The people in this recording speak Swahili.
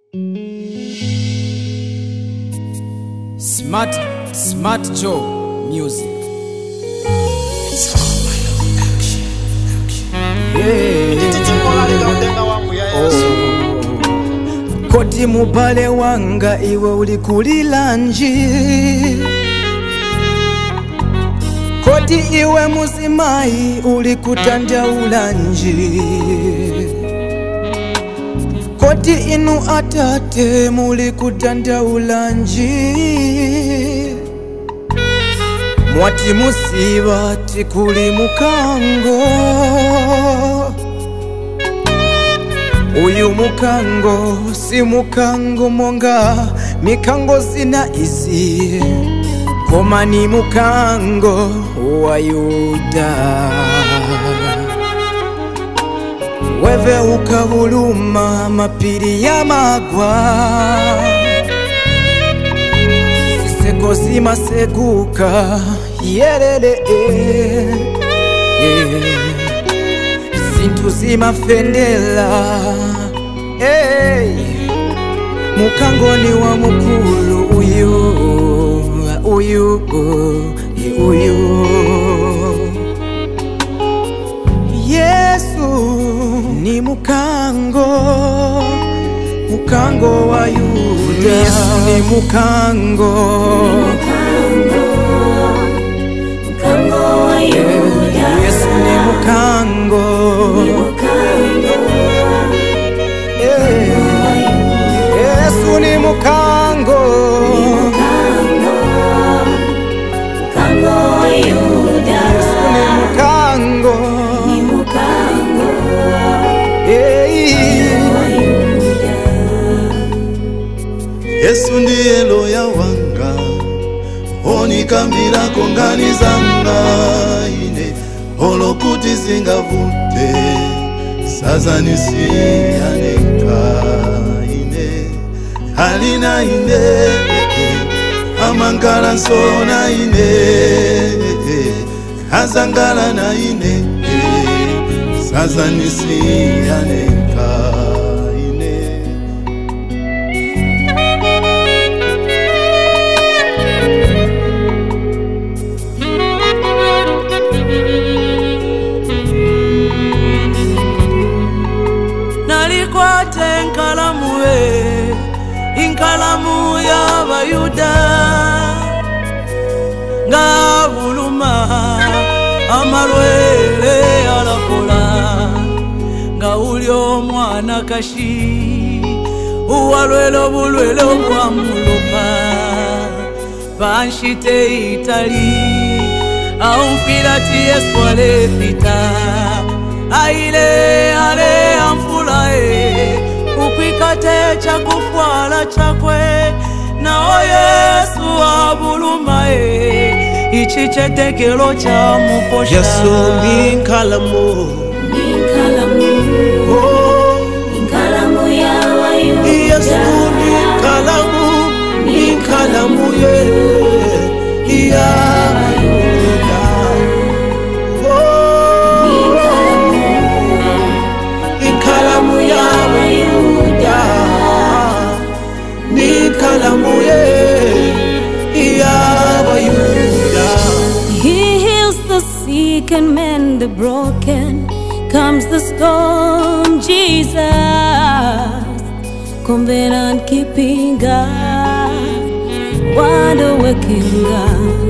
Smart Joe Music. Koti mubale wanga iwe ulikulila nji, koti iwe muzimai ulikutanja ulanji, koti inu atate mulikutanja ulanji, mwati musiba tikuli mukango, uyu mukango si mukango monga mikango zina izi, koma ni mukango wa Yuda. Weve ukabuluma mapiri ya magwa, siseko zima seguka yerele zintu zima fendela mukango ni wa mukulu uyu Yesu ni mukango wa Yuda. Yesu ni mukango wa Yuda. Yesu ni mukango Yesu ni mukango wa Yuda. Yesu ni mukango Yesu ndiye loya wanga, onikambira kongani zanga ine, olokuti zingavute sazanisiyaneka ine, halina ine amangala nsona ine, hazangala na ine sazanisiyaneka. Inkalamu ya Bayuda nga buluma amalwele alakola, nga uli omwana kashi uwalwele obulwele obwamulupa, banshite itali aumfilati Yesu alepita aile ale amfulae ukwikate chakufwala chakwe, nao Yesu abulumae ichi chetekelo cha muposha. Yesu ni nkalamu ya Bayuda. Yesu ni nkalamu ya Bayuda. Nkalamu ya Bayuda, nkalamu ya Bayuda. He heals the sick and mend the broken, calms the storm, Jesus, covenant keeping God, wonder working God.